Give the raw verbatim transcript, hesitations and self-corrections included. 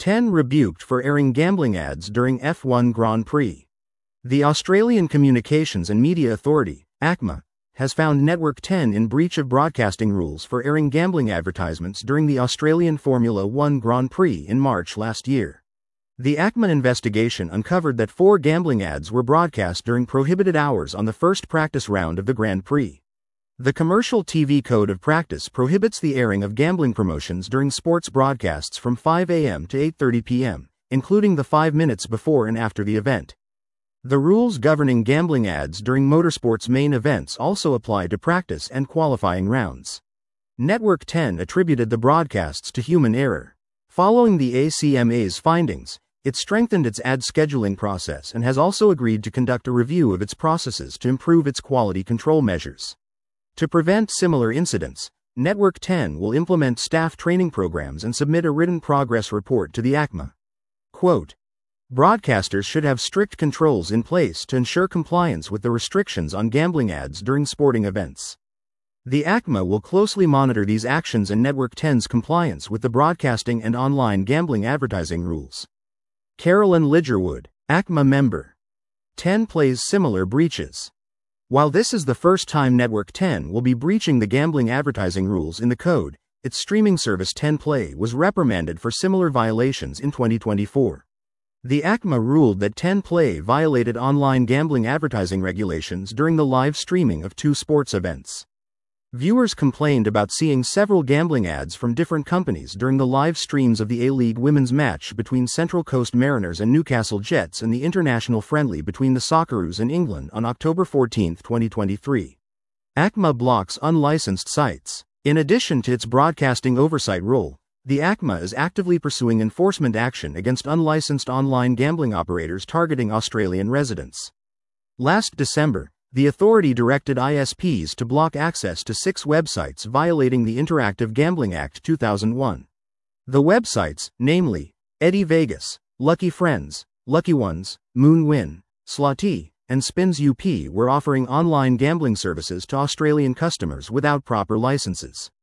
ten rebuked for airing gambling ads during F one Grand Prix. The Australian Communications and Media Authority, A C M A, has found Network ten in breach of broadcasting rules for airing gambling advertisements during the Australian Formula One Grand Prix in March last year. The A C M A investigation uncovered that four gambling ads were broadcast during prohibited hours on the first practice round of the Grand Prix. The Commercial T V Code of Practice prohibits the airing of gambling promotions during sports broadcasts from five a m to eight thirty p m, including the five minutes before and after the event. The rules governing gambling ads during motorsports main events also apply to practice and qualifying rounds. Network ten attributed the broadcasts to human error. Following the A C M A's findings, it strengthened its ad scheduling process and has also agreed to conduct a review of its processes to improve its quality control measures. To prevent similar incidents, Network ten will implement staff training programs and submit a written progress report to the A C M A. Quote, "Broadcasters should have strict controls in place to ensure compliance with the restrictions on gambling ads during sporting events. The A C M A will closely monitor these actions and Network ten's compliance with the broadcasting and online gambling advertising rules." Carolyn Lidgerwood, A C M A member. ten plays similar breaches. While this is the first time Network ten will be breaching the gambling advertising rules in the code, its streaming service ten play was reprimanded for similar violations in twenty twenty-four. The A C M A ruled that ten play violated online gambling advertising regulations during the live streaming of two sports events. Viewers complained about seeing several gambling ads from different companies during the live streams of the A-League women's match between Central Coast Mariners and Newcastle Jets and the international friendly between the Socceroos and England on October fourteenth, twenty twenty-three. A C M A blocks unlicensed sites. In addition to its broadcasting oversight role, the A C M A is actively pursuing enforcement action against unlicensed online gambling operators targeting Australian residents. Last December, the authority directed I S Ps to block access to six websites violating the Interactive Gambling Act two thousand one. The websites, namely, Eddie Vegas, Lucky Friends, Lucky Ones, Moon Win, Slotty, and Spins U P were offering online gambling services to Australian customers without proper licenses.